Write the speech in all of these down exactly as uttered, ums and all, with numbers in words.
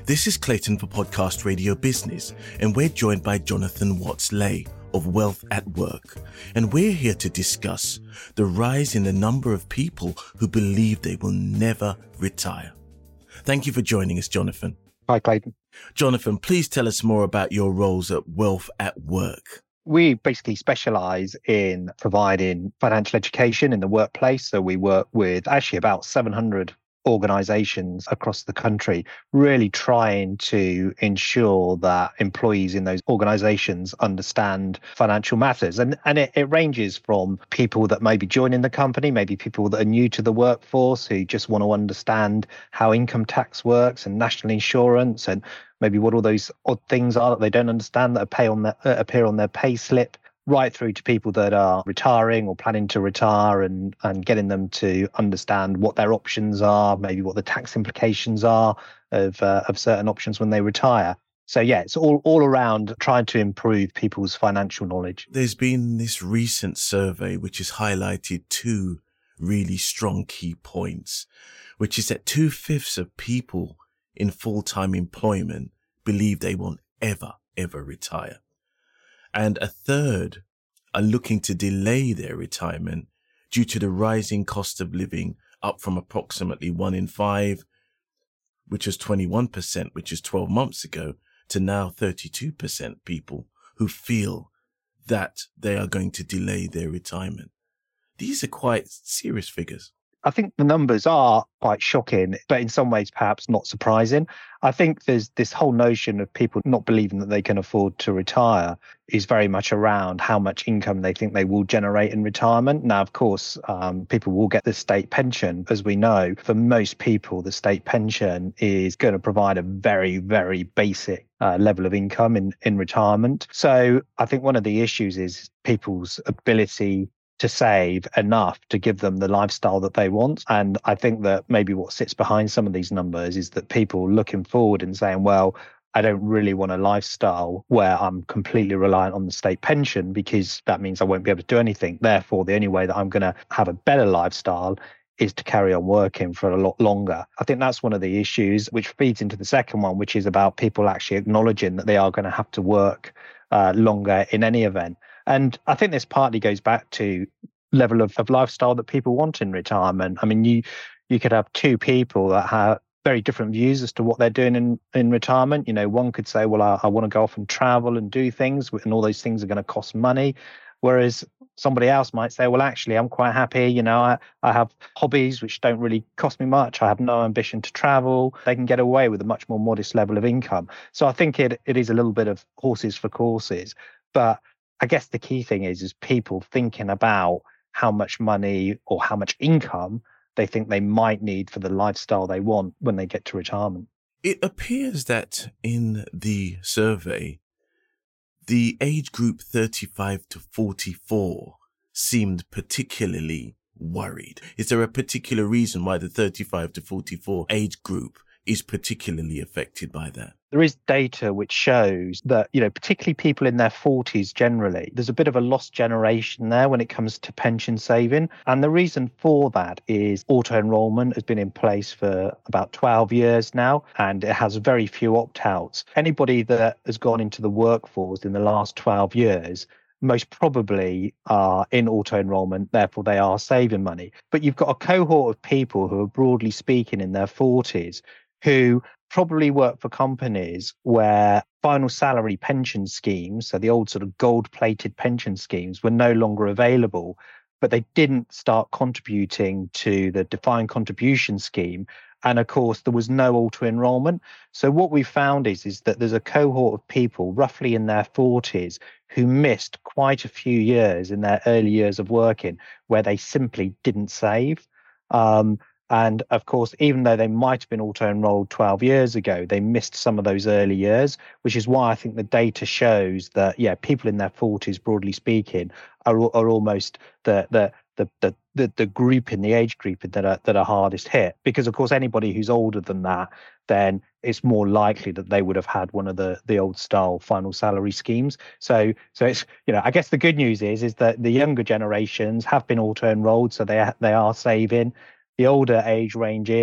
This is Clayton for Podcast Radio Business, and we're joined by Jonathan Watts-Ley of Wealth at Work. And we're here to discuss the rise in the number of people who believe they will never retire. Thank you for joining us, Jonathan. Hi, Clayton. Jonathan, please tell us more about your roles at Wealth at Work. We basically specialize in providing financial education in the workplace. So we work with actually about seven hundred organizations across the country, really trying to ensure that employees in those organizations understand financial matters. And, and it, it ranges from people that may be joining the company, maybe people that are new to the workforce who just want to understand how income tax works and national insurance and maybe what all those odd things are that they don't understand that appear on their, uh, appear on their pay slip, right through to people that are retiring or planning to retire and, and getting them to understand what their options are, maybe what the tax implications are of uh, of certain options when they retire. So yeah, it's all, all around trying to improve people's financial knowledge. There's been this recent survey which has highlighted two really strong key points, which is that two-fifths of people in full-time employment believe they won't ever, ever retire. And a third are looking to delay their retirement due to the rising cost of living, up from approximately one in five, which was twenty-one percent, which is twelve months ago, to now thirty-two percent people who feel that they are going to delay their retirement. These are quite serious figures. I think the numbers are quite shocking, but in some ways perhaps not surprising. I think there's this whole notion of people not believing that they can afford to retire is very much around how much income they think they will generate in retirement. Now, of course, um, people will get the state pension. As we know, for most people, the state pension is going to provide a very, very basic uh, level of income in, in retirement. So I think one of the issues is people's ability to save enough to give them the lifestyle that they want. And I think that maybe what sits behind some of these numbers is that people looking forward and saying, well, I don't really want a lifestyle where I'm completely reliant on the state pension because that means I won't be able to do anything. Therefore, the only way that I'm going to have a better lifestyle is to carry on working for a lot longer. I think that's one of the issues which feeds into the second one, which is about people actually acknowledging that they are going to have to work uh, longer in any event. And I think this partly goes back to level of, of lifestyle that people want in retirement. I mean, you you could have two people that have very different views as to what they're doing in, in retirement. You know, one could say, well, I, I want to go off and travel and do things, and all those things are going to cost money. Whereas somebody else might say, well, actually, I'm quite happy. You know, I, I have hobbies which don't really cost me much. I have no ambition to travel. They can get away with a much more modest level of income. So I think it it is a little bit of horses for courses. But I guess the key thing is, is people thinking about how much money or how much income they think they might need for the lifestyle they want when they get to retirement. It appears that in the survey, the age group thirty-five to forty-four seemed particularly worried. Is there a particular reason why the thirty-five to forty-four age group is particularly affected by that? There is data which shows that, you know, particularly people in their forties generally, there's a bit of a lost generation there when it comes to pension saving. And the reason for that is auto-enrollment has been in place for about twelve years now, and it has very few opt-outs. Anybody that has gone into the workforce in the last twelve years most probably are in auto-enrollment, therefore they are saving money. But you've got a cohort of people who are broadly speaking in their forties who probably work for companies where final salary pension schemes, so the old sort of gold-plated pension schemes, were no longer available, but they didn't start contributing to the defined contribution scheme. And of course, there was no auto-enrollment. So what we found is, is that there's a cohort of people roughly in their forties who missed quite a few years in their early years of working where they simply didn't save. Um, And of course, even though they might have been auto-enrolled twelve years ago, they missed some of those early years, which is why I think the data shows that, yeah, people in their forties, broadly speaking, are are almost the the the the the, the group in the age group that are that are hardest hit. Because of course, anybody who's older than that, then it's more likely that they would have had one of the the old style final salary schemes. So so it's, you know, I guess the good news is is that the younger generations have been auto-enrolled, so they they are saving. The older age ranges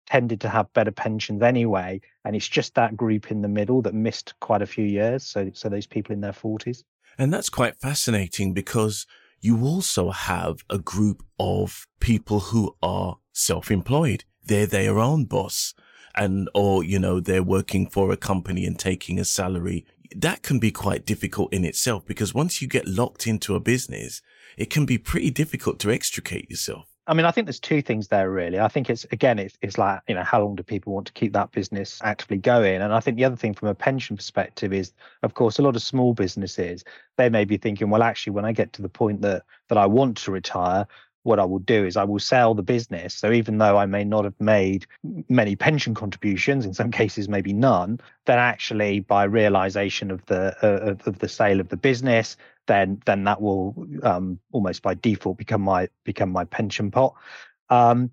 tended to have better pensions anyway. And it's just that group in the middle that missed quite a few years. So, so those people in their forties. And that's quite fascinating because you also have a group of people who are self-employed. They're their own boss, and, or, you know, they're working for a company and taking a salary. That can be quite difficult in itself, because once you get locked into a business, it can be pretty difficult to extricate yourself. I mean, I think there's two things there, really. I think it's, again, it's, it's like, you know, how long do people want to keep that business actively going? And I think the other thing from a pension perspective is, of course, a lot of small businesses, they may be thinking, well, actually, when I get to the point that that I want to retire, what I will do is I will sell the business. So even though I may not have made many pension contributions, in some cases maybe none, then actually by realization of the uh, of the sale of the business, then then that will um, almost by default become my become my pension pot. Um,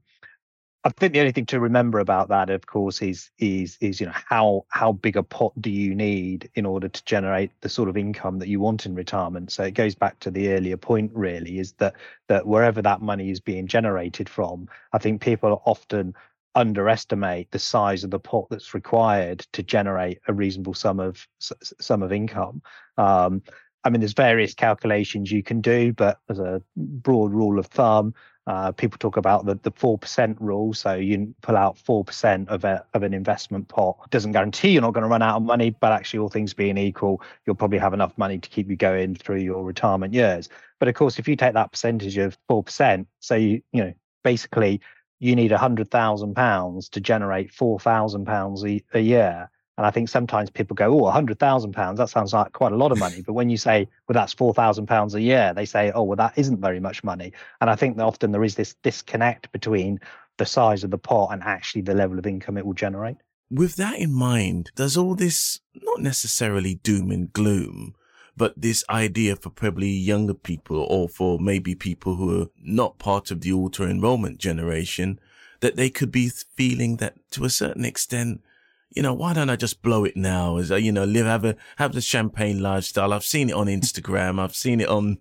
I think the only thing to remember about that, of course, is is is you know how how big a pot do you need in order to generate the sort of income that you want in retirement. So it goes back to the earlier point, really, is that that wherever that money is being generated from, I think people often underestimate the size of the pot that's required to generate a reasonable sum of sum of income. Um, I mean, there's various calculations you can do, but as a broad rule of thumb, uh, people talk about the, the four percent rule. So you pull out four percent of a of an investment pot. It doesn't guarantee you're not going to run out of money, but actually, all things being equal, you'll probably have enough money to keep you going through your retirement years. But of course, if you take that percentage of four percent, so you you know basically you need one hundred thousand pounds to generate four thousand pounds a year. And I think sometimes people go, oh, one hundred thousand pounds, that sounds like quite a lot of money. But when you say, well, that's four thousand pounds a year, they say, oh, well, that isn't very much money. And I think that often there is this disconnect between the size of the pot and actually the level of income it will generate. With that in mind, does all this, not necessarily doom and gloom, but this idea for probably younger people, or for maybe people who are not part of the auto-enrollment generation, that they could be feeling that to a certain extent, you know, why don't I just blow it now? As you know, live, have a, have the champagne lifestyle. I've seen it on Instagram. I've seen it on,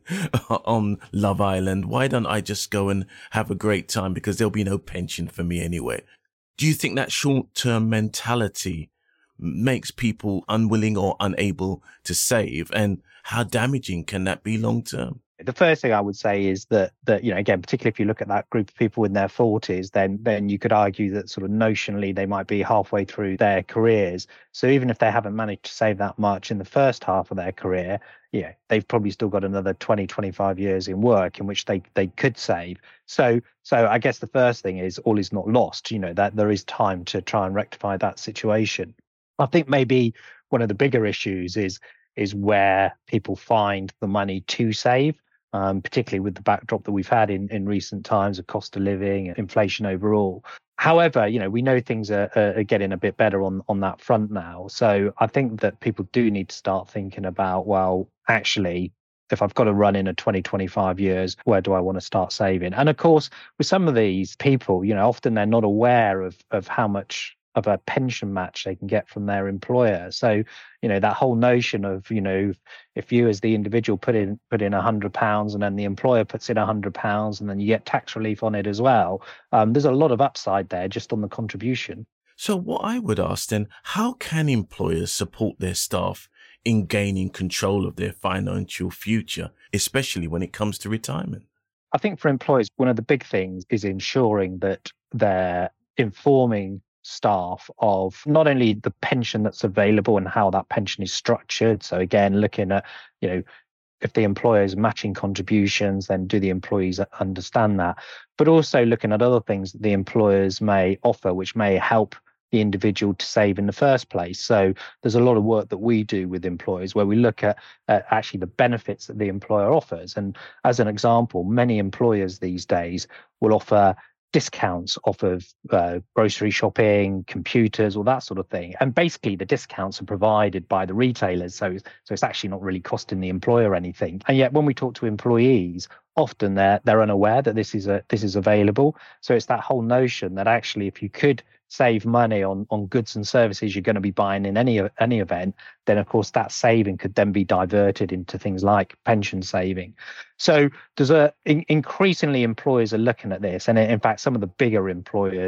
on Love Island. Why don't I just go and have a great time? Because there'll be no pension for me anyway. Do you think that short-term mentality makes people unwilling or unable to save? And how damaging can that be long-term? The first thing I would say is that, that you know, again, particularly if you look at that group of people in their forties, then then you could argue that sort of notionally they might be halfway through their careers. So even if they haven't managed to save that much in the first half of their career, yeah, they've probably still got another twenty, twenty-five years in work in which they they could save. So so I guess the first thing is all is not lost, you know, that there is time to try and rectify that situation. I think maybe one of the bigger issues is is where people find the money to save. Um, particularly with the backdrop that we've had in, in recent times of cost of living, inflation overall. However, you know, we know things are, are getting a bit better on, on that front now. So I think that people do need to start thinking about, well, actually, if I've got to run in a twenty, twenty-five years, where do I want to start saving? And of course, with some of these people, you know, often they're not aware of of how much of a pension match they can get from their employer. So, you know, that whole notion of, you know, if you as the individual put in put in a hundred pounds and then the employer puts in a hundred pounds and then you get tax relief on it as well. Um, there's a lot of upside there just on the contribution. So what I would ask then, how can employers support their staff in gaining control of their financial future, especially when it comes to retirement? I think for employers, one of the big things is ensuring that they're informing staff of not only the pension that's available and how that pension is structured. So again, looking at, you know, if the employer is matching contributions, then do the employees understand that? But also looking at other things that the employers may offer, which may help the individual to save in the first place. So there's a lot of work that we do with employers where we look at uh, actually the benefits that the employer offers. And as an example, many employers these days will offer discounts off of uh, grocery shopping, computers, all that sort of thing. And basically the discounts are provided by the retailers. So, so it's actually not really costing the employer anything. And yet when we talk to employees, often they're they're unaware that this is a this is available. So it's that whole notion that actually if you could save money on on goods and services you're going to be buying in any any event, then of course that saving could then be diverted into things like pension saving. So there's a in, increasingly employers are looking at this, and in fact some of the bigger employers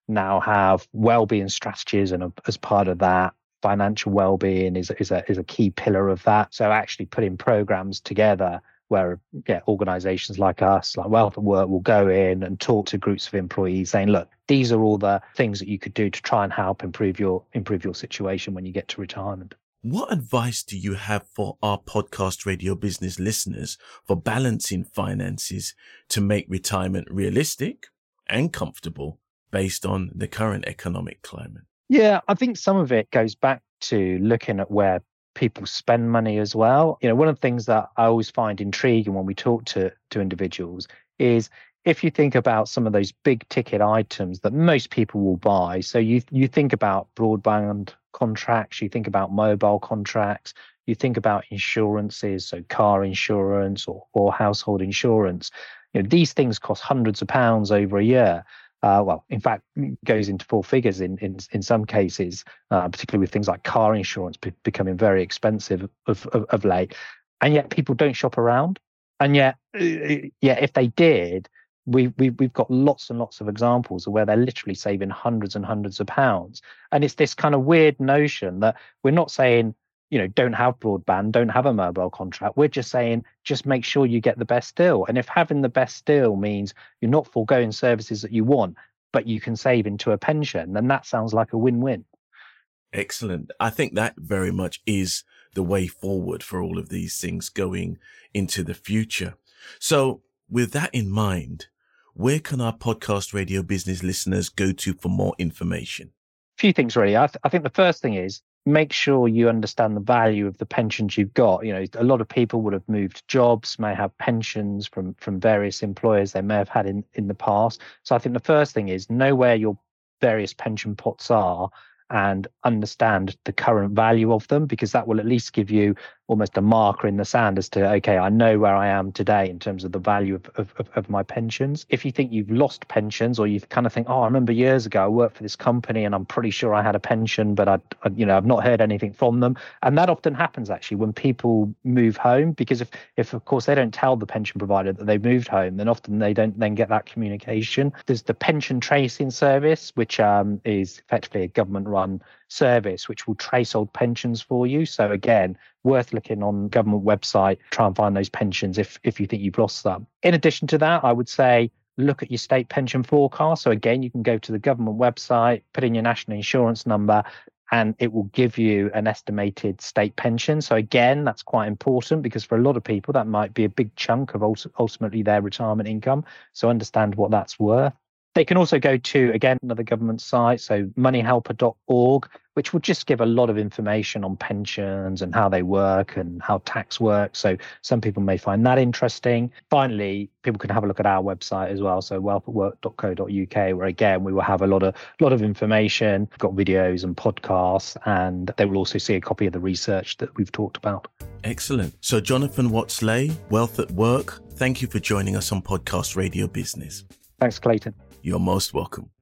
now have well-being strategies, and as part of that, financial well-being is, is, a, is a key pillar of that. So actually putting programs together where yeah, organizations like us, like Wealth at Work, will go in and talk to groups of employees saying, look, these are all the things that you could do to try and help improve your improve your situation when you get to retirement. What advice do you have for our podcast radio business listeners for balancing finances to make retirement realistic and comfortable based on the current economic climate? Yeah, I think some of it goes back to looking at where people spend money as well. You know, one of the things that I always find intriguing when we talk to, to individuals is if you think about some of those big ticket items that most people will buy. So you you think about broadband contracts, you think about mobile contracts, you think about insurances, so car insurance or, or household insurance. You know, these things cost hundreds of pounds over a year. Uh, well, in fact, goes into four figures in in, in some cases, uh, particularly with things like car insurance be- becoming very expensive of, of, of late. And yet people don't shop around. And yet, uh, yeah, if they did, we, we, we've got lots and lots of examples of where they're literally saving hundreds and hundreds of pounds. And it's this kind of weird notion that we're not saying, you know, don't have broadband, don't have a mobile contract. We're just saying, just make sure you get the best deal. And if having the best deal means you're not foregoing services that you want, but you can save into a pension, then that sounds like a win-win. Excellent. I think that very much is the way forward for all of these things going into the future. So with that in mind, where can our podcast radio business listeners go to for more information? A few things, really. I, th- I think the first thing is make sure you understand the value of the pensions you've got. You know, a lot of people would have moved jobs, may have pensions from, from various employers they may have had in, in the past. So I think the first thing is know where your various pension pots are and understand the current value of them, because that will at least give you almost a marker in the sand as to, okay, I know where I am today in terms of the value of, of, of my pensions. If you think you've lost pensions, or you kind of think, oh, I remember years ago I worked for this company and I'm pretty sure I had a pension, but I, I you know, I've not heard anything from them. And that often happens actually when people move home, because if, if of course they don't tell the pension provider that they've moved home, then often they don't then get that communication. There's the pension tracing service, which um, is effectively a government-run service which will trace old pensions for you. So again, worth looking on government website, try and find those pensions if if you think you've lost them. In addition to that, I would say look at your state pension forecast. So again, you can go to the government website, put in your national insurance number, and it will give you an estimated state pension. So again, that's quite important, because for a lot of people, that might be a big chunk of ultimately their retirement income. So understand what that's worth. They can also go to, again, another government site, so money helper dot org, which will just give a lot of information on pensions and how they work and how tax works. So some people may find that interesting. Finally, people can have a look at our website as well, so wealth at work dot co dot uk, where again, we will have a lot of lot of information. We've got videos and podcasts, and they will also see a copy of the research that we've talked about. Excellent. So Jonathan Watts-Ley, Wealth at Work, thank you for joining us on Podcast Radio Business. Thanks, Clayton. You're most welcome.